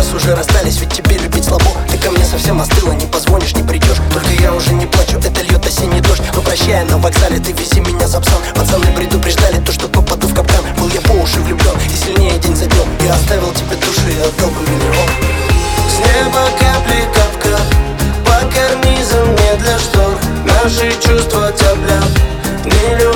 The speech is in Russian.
нас уже расстались, ведь тебе любить слабо. Ты ко мне совсем остыла, не позвонишь, не придешь. Только я уже не плачу, это льет осенний дождь. Но прощая на вокзале, ты вези меня за псом. Пацаны предупреждали то, что попаду в капкан. Был я по уши влюблен и сильнее день за днем. Я оставил тебе души и отдал бы миллион. С неба капли кап-кап по карнизам, не для штор. Наши чувства тепля миллион.